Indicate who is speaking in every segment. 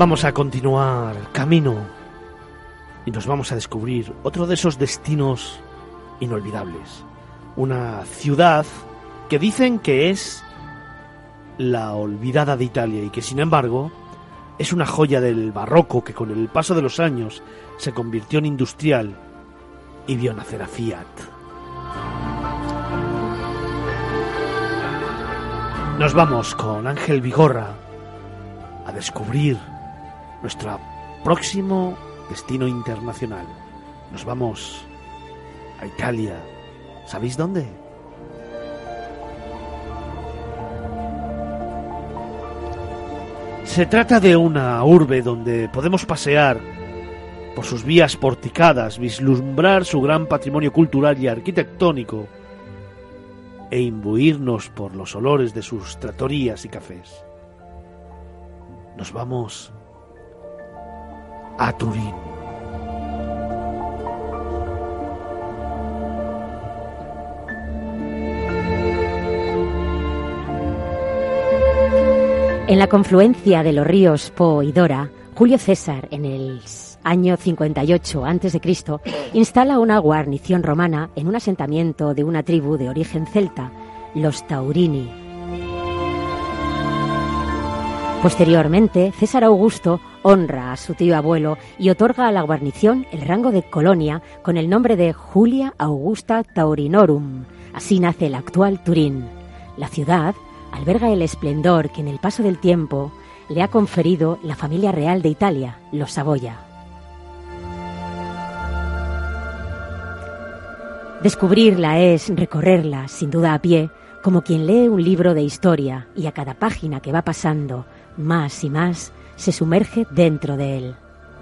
Speaker 1: Vamos a continuar camino y nos vamos a descubrir otro de esos destinos inolvidables. Una ciudad que dicen que es la olvidada de Italia y que sin embargo es una joya del barroco que con el paso de los años se convirtió en industrial y vio nacer a Fiat. Nos vamos con Ángel Vigorra a descubrir nuestro próximo destino internacional. Nos vamos a Italia. ¿Sabéis dónde? Se trata de una urbe donde podemos pasear por sus vías porticadas, vislumbrar su gran patrimonio cultural y arquitectónico e imbuirnos por los olores de sus trattorías y cafés. Nos vamos a Turín.
Speaker 2: En la confluencia de los ríos Po y Dora, Julio César, en el año 58 a.C., instala una guarnición romana en un asentamiento de una tribu de origen celta, los Taurini. Posteriormente, César Augusto honra a su tío abuelo y otorga a la guarnición el rango de colonia con el nombre de Julia Augusta Taurinorum. Así nace el actual Turín. La ciudad alberga el esplendor que en el paso del tiempo le ha conferido la familia real de Italia, los Saboya. Descubrirla es recorrerla, sin duda a pie, como quien lee un libro de historia y a cada página que va pasando, más y más, se sumerge dentro de él.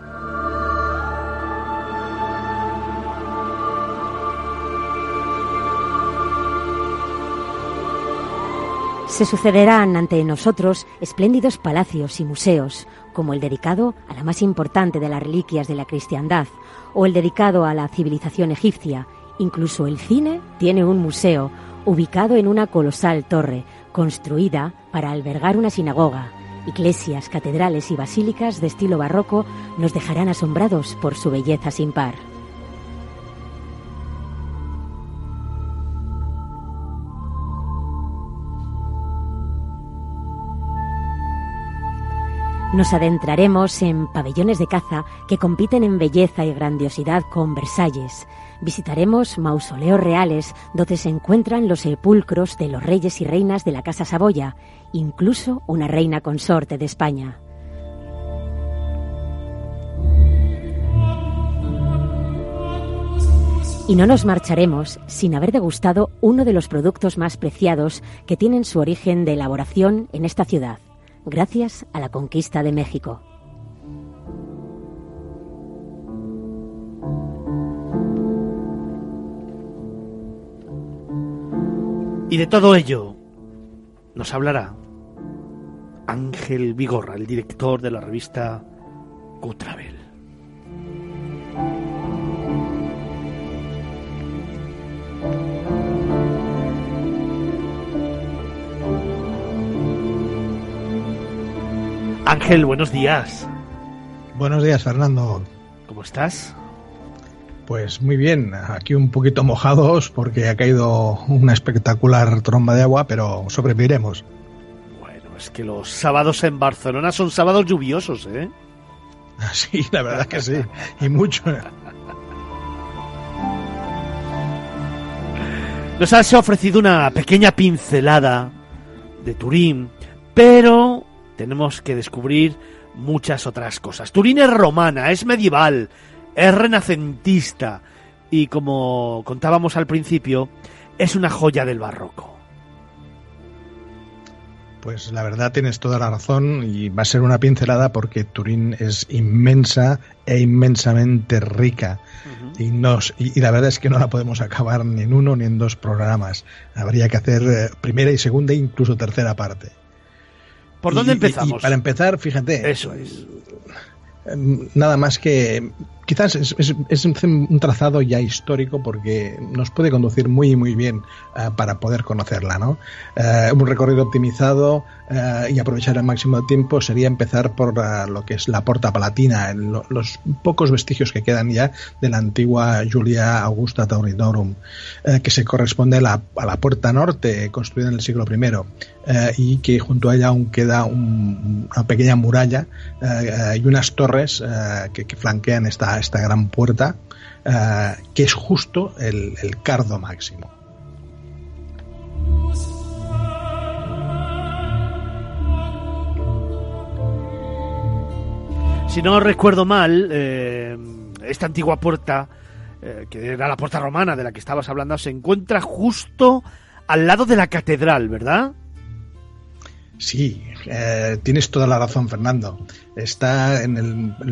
Speaker 2: Se sucederán ante nosotros espléndidos palacios y museos, como el dedicado a la más importante de las reliquias de la cristiandad, o el dedicado a la civilización egipcia. Incluso el cine tiene un museo, ubicado en una colosal torre, construida para albergar una sinagoga. Iglesias, catedrales y basílicas de estilo barroco nos dejarán asombrados por su belleza sin par. Nos adentraremos en pabellones de caza que compiten en belleza y grandiosidad con Versalles. Visitaremos mausoleos reales donde se encuentran los sepulcros de los reyes y reinas de la Casa Saboya, incluso una reina consorte de España. Y no nos marcharemos sin haber degustado uno de los productos más preciados que tienen su origen de elaboración en esta ciudad, gracias a la conquista de México.
Speaker 1: Y de todo ello nos hablará Ángel Vigorra, el director de la revista Q-Travel. Ángel, buenos días.
Speaker 3: Buenos días, Fernando.
Speaker 1: ¿Cómo estás?
Speaker 3: Pues muy bien, aquí un poquito mojados porque ha caído una espectacular tromba de agua, pero sobreviviremos.
Speaker 1: Bueno, es que los sábados en Barcelona son sábados lluviosos, ¿eh?
Speaker 3: Sí, la verdad que sí, y mucho.
Speaker 1: Nos has ofrecido una pequeña pincelada de Turín, pero tenemos que descubrir muchas otras cosas. Turín es romana, es medieval, es renacentista y, como contábamos al principio, es una joya del barroco.
Speaker 3: Pues la verdad tienes toda la razón y va a ser una pincelada porque Turín es inmensa e inmensamente rica. Uh-huh. Y la verdad es que no la podemos acabar ni en uno ni en dos programas. Habría que hacer primera y segunda e incluso tercera parte.
Speaker 1: ¿Por dónde empezamos?
Speaker 3: Y para empezar, fíjate.
Speaker 1: Eso es.
Speaker 3: nada más que quizás es un trazado ya histórico porque nos puede conducir muy bien para poder conocerla, ¿no? Un recorrido optimizado y aprovechar al máximo tiempo sería empezar por lo que es la Porta Palatina, los pocos vestigios que quedan ya de la antigua Julia Augusta Taurinorum, que se corresponde a la Puerta Norte, construida en el siglo I, y que junto a ella aún queda una pequeña muralla y unas torres que flanquean esta gran puerta, que es justo el Cardo Máximo.
Speaker 1: Si no recuerdo mal, esta antigua puerta, que era la puerta romana de la que estabas hablando, se encuentra justo al lado de la catedral, ¿verdad?
Speaker 3: Sí, tienes toda la razón, Fernando. Está en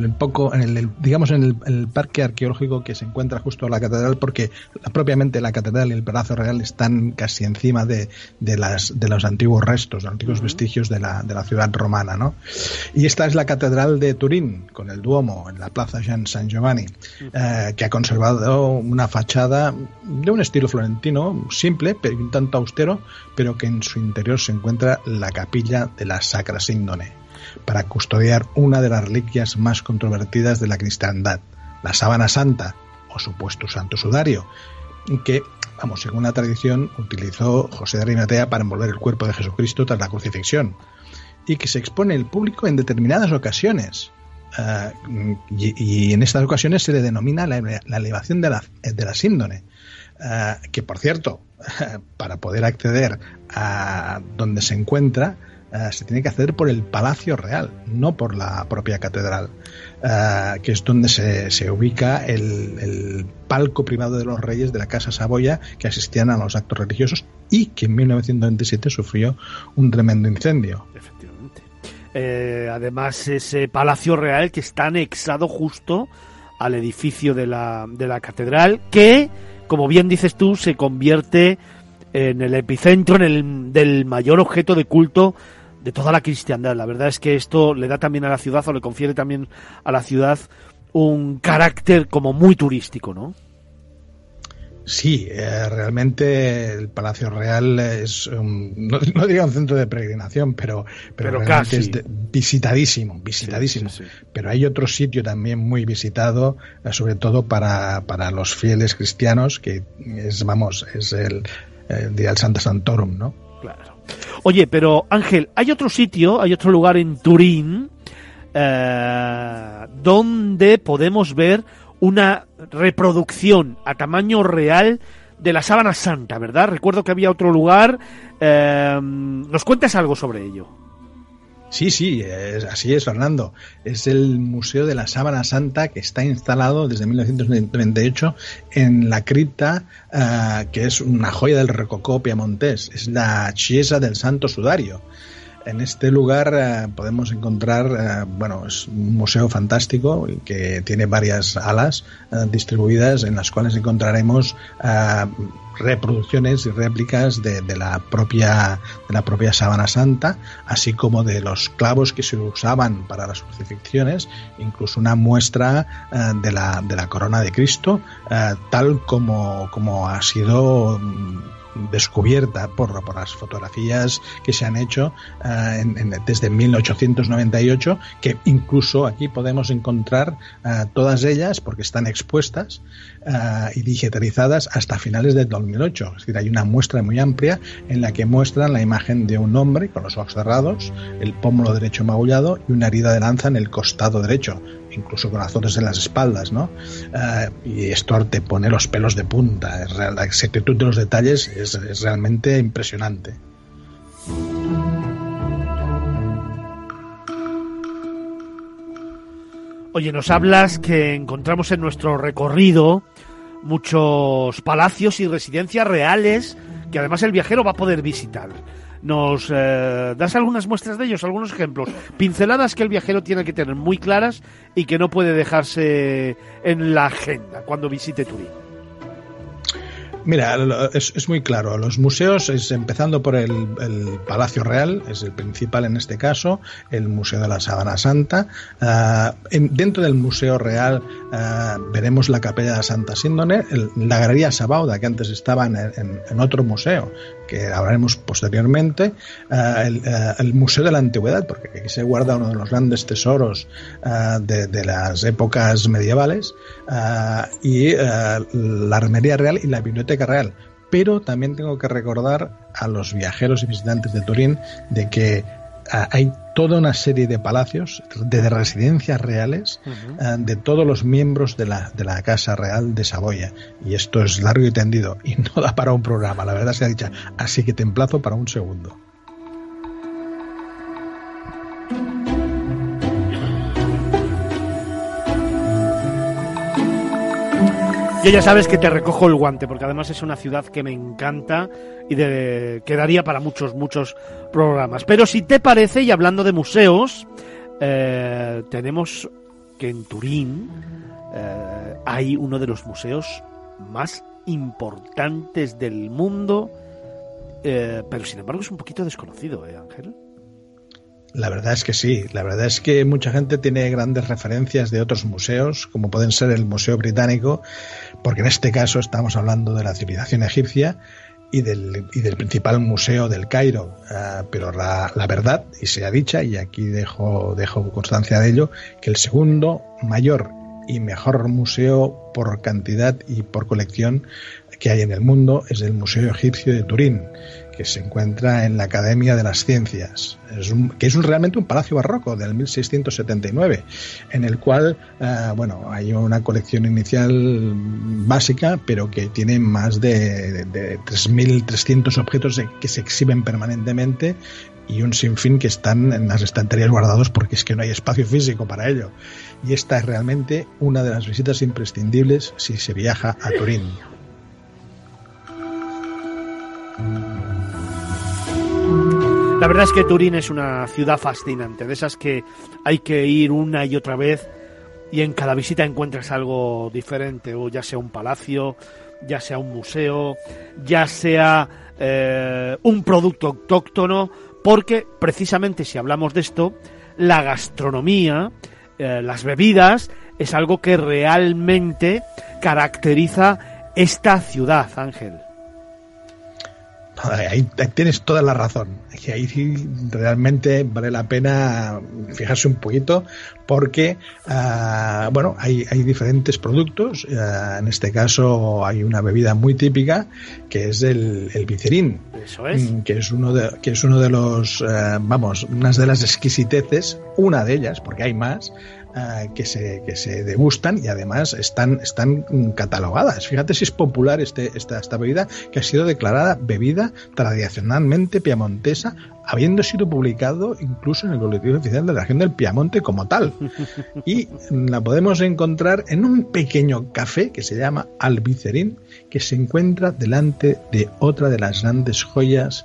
Speaker 3: el parque arqueológico que se encuentra justo a la catedral, porque propiamente la catedral y el Palacio Real están casi encima de los antiguos restos, los antiguos vestigios de la ciudad romana, ¿no? Y esta es la catedral de Turín, con el Duomo en la Plaza San Giovanni, que ha conservado una fachada de un estilo florentino simple, pero un tanto austero, pero que en su interior se encuentra la capilla de la Sacra Síndone, para custodiar una de las reliquias más controvertidas de la cristiandad, la sábana santa, o supuesto santo sudario, que, según la tradición, utilizó José de Arimatea para envolver el cuerpo de Jesucristo tras la crucifixión, y que se expone al público en determinadas ocasiones. Y en estas ocasiones se le denomina la elevación de la síndone, que, por cierto, para poder acceder a donde se encuentra, se tiene que acceder por el Palacio Real, no por la propia catedral, que es donde se ubica el palco privado de los reyes de la Casa Saboya, que asistían a los actos religiosos y que en 1927 sufrió un tremendo incendio.
Speaker 1: Efectivamente. Además, ese Palacio Real que está anexado justo al edificio de la catedral, que, como bien dices tú, se convierte en el epicentro del mayor objeto de culto de toda la cristiandad. La verdad es que esto le da también a la ciudad, o le confiere también a la ciudad, un carácter como muy turístico, ¿no?
Speaker 3: Sí, realmente el Palacio Real es no diría un centro de peregrinación, pero realmente casi es visitadísimo. Sí. Pero hay otro sitio también muy visitado, sobre todo para los fieles cristianos, que es el Santa Santorum, ¿no?
Speaker 1: Claro. Oye, pero Ángel, hay otro lugar en Turín donde podemos ver una reproducción a tamaño real de la sábana santa, ¿verdad? Recuerdo que había otro lugar. ¿Nos cuentas algo sobre ello?
Speaker 3: Sí, así es, Fernando. Es el Museo de la Sábana Santa, que está instalado desde 1998 en la cripta, que es una joya del rococó piamontés. Es la Chiesa del Santo Sudario. En este lugar podemos encontrar, es un museo fantástico que tiene varias alas distribuidas, en las cuales encontraremos reproducciones y réplicas de la propia sábana santa, así como de los clavos que se usaban para las crucifixiones, incluso una muestra de la corona de Cristo, tal como ha sido descubierta por las fotografías que se han hecho desde 1898, que incluso aquí podemos encontrar todas ellas, porque están expuestas y digitalizadas hasta finales del 2008. Es decir, hay una muestra muy amplia en la que muestran la imagen de un hombre con los ojos cerrados, el pómulo derecho magullado y una herida de lanza en el costado derecho, incluso con azotes en las espaldas, ¿no? Y esto te pone los pelos de punta. La exactitud de los detalles es realmente impresionante.
Speaker 1: Oye, nos hablas que encontramos en nuestro recorrido muchos palacios y residencias reales que además el viajero va a poder visitar. ¿Nos das algunas muestras de ellos, algunos ejemplos? Pinceladas que el viajero tiene que tener muy claras y que no puede dejarse en la agenda cuando visite Turín.
Speaker 3: Mira, es muy claro. Los museos, empezando por el Palacio Real, es el principal en este caso, el Museo de la Sábana Santa. Dentro del Museo Real veremos la Capella de Santa Síndone, la Galería Sabauda, que antes estaba en otro museo, que hablaremos posteriormente, el Museo de la Antigüedad, porque aquí se guarda uno de los grandes tesoros de las épocas medievales, y la Armería Real y la Biblioteca Real. Pero también tengo que recordar a los viajeros y visitantes de Turín de que hay toda una serie de palacios, de residencias reales, de todos los miembros de la Casa Real de Saboya. Y esto es largo y tendido y no da para un programa, la verdad sea dicha. Así que te emplazo para un segundo.
Speaker 1: Yo ya sabes que te recojo el guante, porque además es una ciudad que me encanta y quedaría para muchos programas. Pero si te parece, y hablando de museos, tenemos que en Turín hay uno de los museos más importantes del mundo, pero sin embargo es un poquito desconocido, Ángel.
Speaker 3: La verdad es que sí, la verdad es que mucha gente tiene grandes referencias de otros museos, como pueden ser el Museo Británico, porque en este caso estamos hablando de la civilización egipcia y del principal museo del Cairo, pero la verdad, y sea dicha, y aquí dejo constancia de ello, que el segundo mayor y mejor museo por cantidad y por colección que hay en el mundo es el Museo Egipcio de Turín, que se encuentra en la Academia de las Ciencias, que es realmente un palacio barroco del 1679, en el cual hay una colección inicial básica, pero que tiene más de 3.300 objetos que se exhiben permanentemente y un sinfín que están en las estanterías guardados porque es que no hay espacio físico para ello. Y esta es realmente una de las visitas imprescindibles si se viaja a Turín.
Speaker 1: La verdad es que Turín es una ciudad fascinante, de esas que hay que ir una y otra vez y en cada visita encuentras algo diferente, o ya sea un palacio, ya sea un museo, ya sea un producto autóctono, porque precisamente si hablamos de esto, la gastronomía, las bebidas, es algo que realmente caracteriza esta ciudad, Ángel.
Speaker 3: Ahí tienes toda la razón. Ahí sí realmente vale la pena fijarse un poquito porque hay diferentes productos. En este caso hay una bebida muy típica que es el bicerín.
Speaker 1: Eso es.
Speaker 3: Que es uno de los unas de las exquisiteces, una de ellas, porque hay más, que se degustan y además están catalogadas. Fíjate si es popular esta bebida, que ha sido declarada bebida tradicionalmente piamontesa, habiendo sido publicado incluso en el Boletín Oficial de la Región del Piamonte como tal. Y la podemos encontrar en un pequeño café que se llama Albicerín, que se encuentra delante de otra de las grandes joyas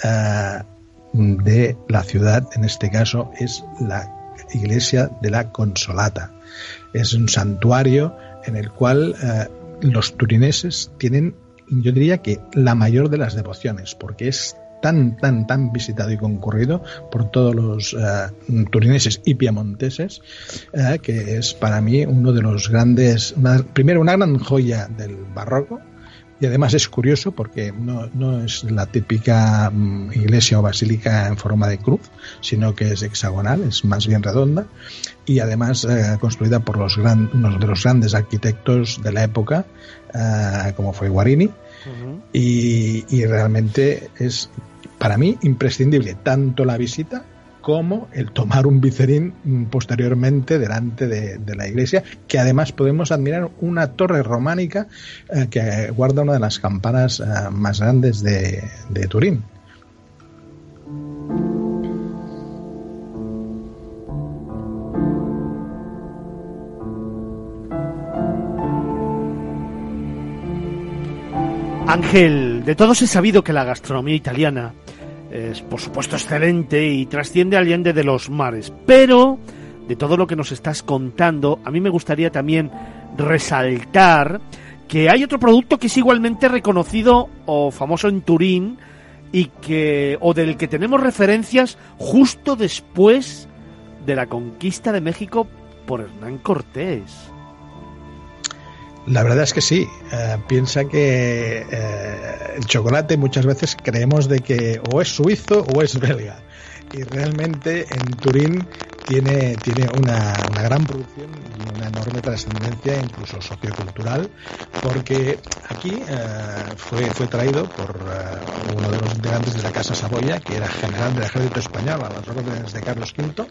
Speaker 3: de la ciudad. En este caso es la Iglesia de la Consolata. Es un santuario en el cual los turineses tienen, yo diría que la mayor de las devociones, porque es tan visitado y concurrido por todos los turineses y piamonteses, que es para mí uno de los grandes, una gran joya del barroco. Y además es curioso porque no es la típica iglesia o basílica en forma de cruz, sino que es hexagonal, es más bien redonda, y además construida por uno de los grandes arquitectos de la época, como fue Guarini. Uh-huh. Y realmente es para mí imprescindible tanto la visita como el tomar un bicerín posteriormente delante de la iglesia, que además podemos admirar una torre románica que guarda una de las campanas más grandes de Turín.
Speaker 1: Ángel, de todos he sabido que la gastronomía italiana es, por supuesto, excelente y trasciende allende de los mares, pero de todo lo que nos estás contando, a mí me gustaría también resaltar que hay otro producto que es igualmente reconocido o famoso en Turín y del que tenemos referencias justo después de la conquista de México por Hernán Cortés.
Speaker 3: La verdad es que sí. Piensa que el chocolate muchas veces creemos de que o es suizo o es belga. Y realmente en Turín tiene una gran producción y una enorme trascendencia, incluso sociocultural, porque aquí fue traído por uno de los integrantes de la Casa Saboya, que era general del ejército español a las órdenes de Carlos V,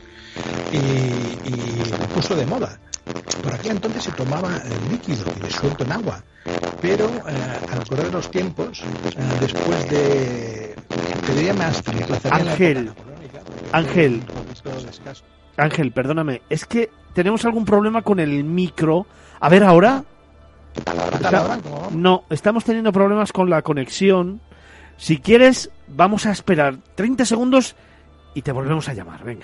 Speaker 3: y lo puso de moda. Por aquel entonces se tomaba líquido y disuelto en agua, pero al correr de los tiempos, después de... Te diría más...
Speaker 1: Ángel, perdóname, es que tenemos algún problema con el micro. A ver, ¿ahora? No, estamos teniendo problemas con la conexión. Si quieres, vamos a esperar 30 segundos y te volvemos a llamar, venga.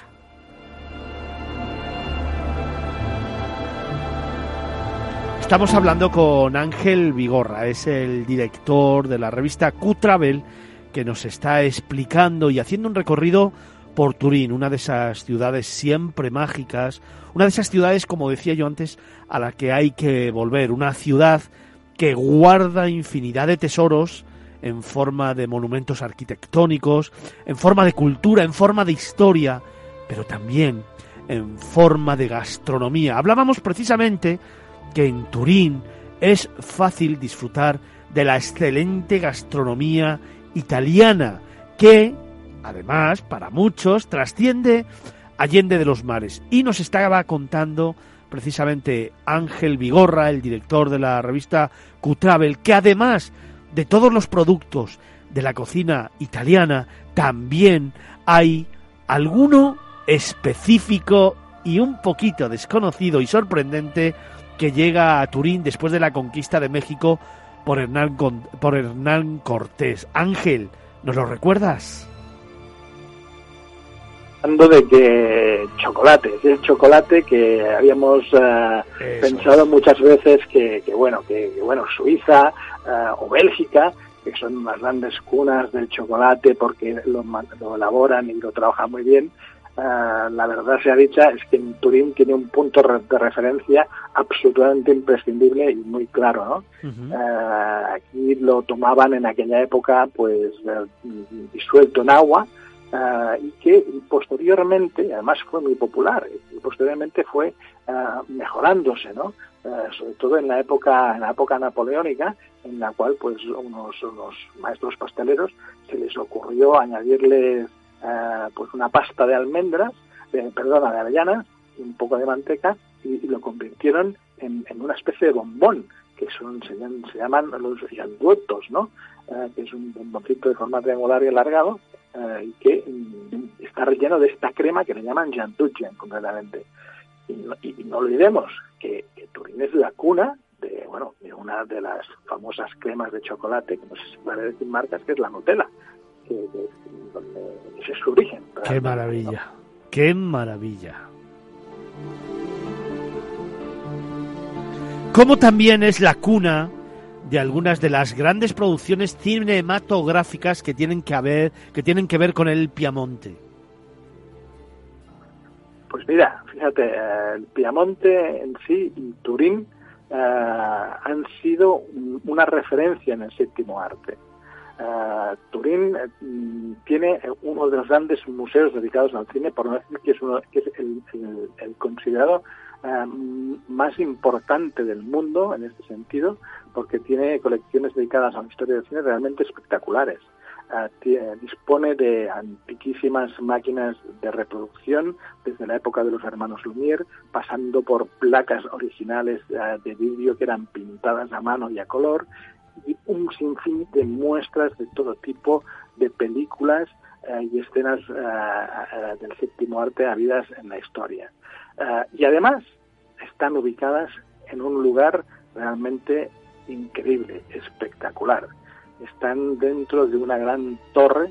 Speaker 1: Estamos hablando con Ángel Vigorra, es el director de la revista Q-Travel, que nos está explicando y haciendo un recorrido por Turín, una de esas ciudades siempre mágicas, una de esas ciudades, como decía yo antes, a la que hay que volver, una ciudad que guarda infinidad de tesoros en forma de monumentos arquitectónicos, en forma de cultura, en forma de historia, pero también en forma de gastronomía. Hablábamos precisamente que en Turín es fácil disfrutar de la excelente gastronomía italiana, que, además, para muchos, trasciende allende de los mares. Y nos estaba contando precisamente Ángel Vigorra, el director de la revista Q-Travel, que además de todos los productos de la cocina italiana, también hay alguno específico y un poquito desconocido y sorprendente que llega a Turín después de la conquista de México por Hernán Cortés. Ángel, ¿nos lo recuerdas?
Speaker 4: Hablando de que el chocolate que habíamos pensado muchas veces que Suiza o Bélgica, que son unas grandes cunas del chocolate porque lo elaboran y lo trabajan muy bien. La verdad sea dicha es que en Turín tiene un punto de referencia absolutamente imprescindible y muy claro, ¿no? Uh-huh. Aquí lo tomaban en aquella época pues disuelto en agua, y que posteriormente, además fue muy popular, y posteriormente fue mejorándose, ¿no? Sobre todo en la época napoleónica, en la cual pues unos maestros pasteleros se les ocurrió añadirles pues una pasta de almendras, de avellanas, un poco de manteca, y lo convirtieron en una especie de bombón, que se llaman los yanduetos, ¿no? Que es un bomboncito de forma triangular y alargado, y que está relleno de esta crema que le llaman Jantuchen, completamente. Y no olvidemos que Turín es la cuna de una de las famosas cremas de chocolate, que no sé si vale decir marcas, que es la Nutella, que ese es su origen.
Speaker 1: ¡Qué maravilla! ¿No? ¡Qué maravilla! Como también es la cuna de algunas de las grandes producciones cinematográficas que tienen que ver con el Piamonte.
Speaker 4: Pues mira, fíjate, el Piamonte en sí y Turín han sido una referencia en el séptimo arte. Turín tiene uno de los grandes museos dedicados al cine, por no decir que es el considerado más importante del mundo en este sentido, porque tiene colecciones dedicadas a la historia del cine realmente espectaculares. Dispone de antiquísimas máquinas de reproducción desde la época de los hermanos Lumière, pasando por placas originales de vidrio que eran pintadas a mano y a color, y un sinfín de muestras de todo tipo de películas y escenas del séptimo arte habidas en la historia. Y además están ubicadas en un lugar realmente increíble, espectacular. Están dentro de una gran torre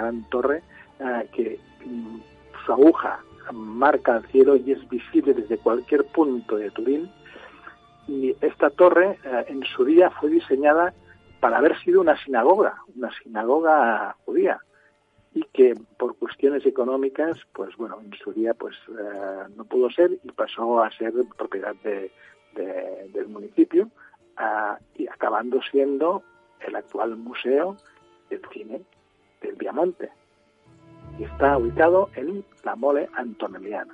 Speaker 4: que su aguja marca el cielo y es visible desde cualquier punto de Turín. Y esta torre en su día fue diseñada para haber sido una sinagoga judía, y que por cuestiones económicas, pues bueno, en su día pues no pudo ser y pasó a ser propiedad del municipio, y acabando siendo el actual museo del cine del Piamonte, y está ubicado en la Mole Antonelliana.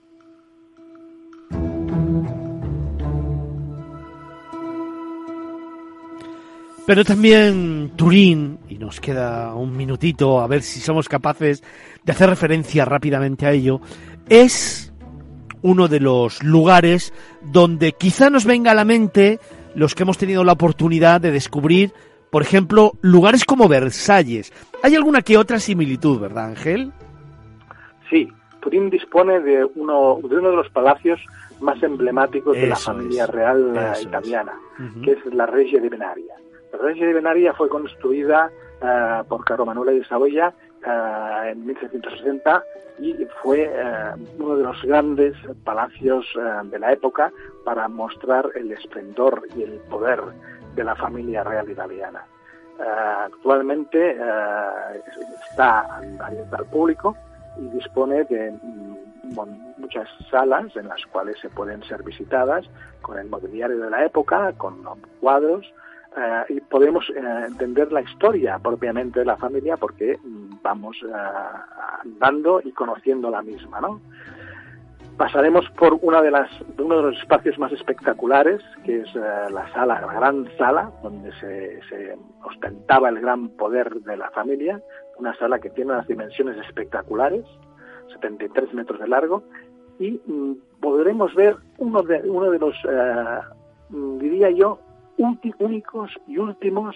Speaker 1: Pero también Turín, y nos queda un minutito a ver si somos capaces de hacer referencia rápidamente a ello, es uno de los lugares donde quizá nos venga a la mente los que hemos tenido la oportunidad de descubrir, por ejemplo, lugares como Versalles. Hay alguna que otra similitud, ¿verdad, Ángel?
Speaker 4: Sí, Turín dispone de uno de los palacios más emblemáticos de la familia real italiana, que es la Regia di Venaria. La Regia di Venaria fue construida por Carlo Emanuele de Saboya en 1760 y fue uno de los grandes palacios de la época para mostrar el esplendor y el poder de la familia real italiana. Actualmente está abierta al público y dispone de muchas salas en las cuales se pueden ser visitadas con el mobiliario de la época, con cuadros, y podemos entender la historia propiamente de la familia porque vamos andando y conociendo la misma, ¿no? Pasaremos por uno de los espacios más espectaculares, que es la gran sala, donde se ostentaba el gran poder de la familia, una sala que tiene unas dimensiones espectaculares, 73 metros de largo, y podremos ver uno de los, diría yo, únicos y últimos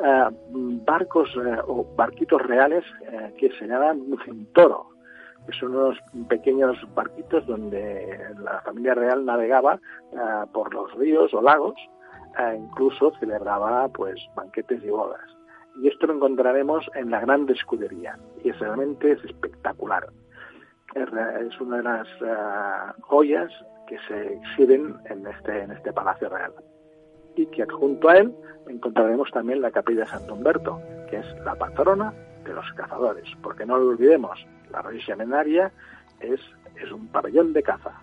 Speaker 4: barcos o barquitos reales que se llaman Cintoro, que son unos pequeños barquitos donde la familia real navegaba por los ríos o lagos, incluso celebraba pues banquetes y bodas. Y esto lo encontraremos en la Grande Escudería, y realmente es espectacular. Es una de las joyas que se exhiben en este Palacio Real. Y que junto a él encontraremos también la Capilla de Santo Humberto, que es la patrona de los cazadores, porque no lo olvidemos, la Regia Venaria es un pabellón de caza.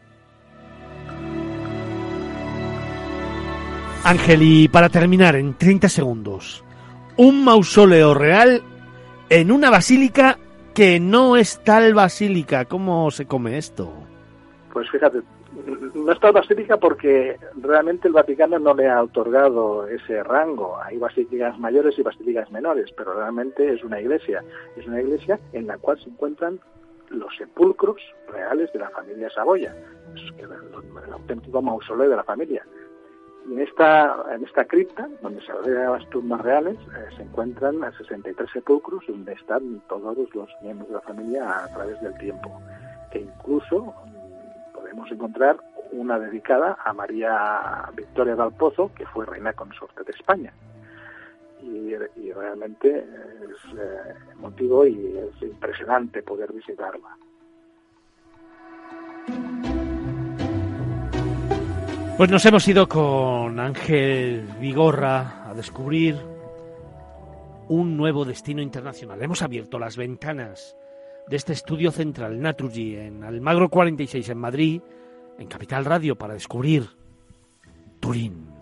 Speaker 1: Ángel, y para terminar, en 30 segundos, un mausoleo real en una basílica que no es tal basílica. ¿Cómo se come esto?
Speaker 4: Pues fíjate, no es tal basílica porque realmente el Vaticano no le ha otorgado ese rango. Hay basílicas mayores y basílicas menores, pero realmente es una iglesia. Es una iglesia en la cual se encuentran los sepulcros reales de la familia Saboya. Es el auténtico mausoleo de la familia. Y en esta cripta, donde se albergan las tumbas reales, se encuentran 63 sepulcros donde están todos los miembros de la familia a través del tiempo. Que incluso podemos encontrar una dedicada a María Victoria del Pozo, que fue reina consorte de España. Y realmente es emotivo y es impresionante poder visitarla.
Speaker 1: Pues nos hemos ido con Ángel Vigorra a descubrir un nuevo destino internacional. Hemos abierto las ventanas de este estudio central Naturgy en Almagro 46 en Madrid, en Capital Radio, para descubrir Turín.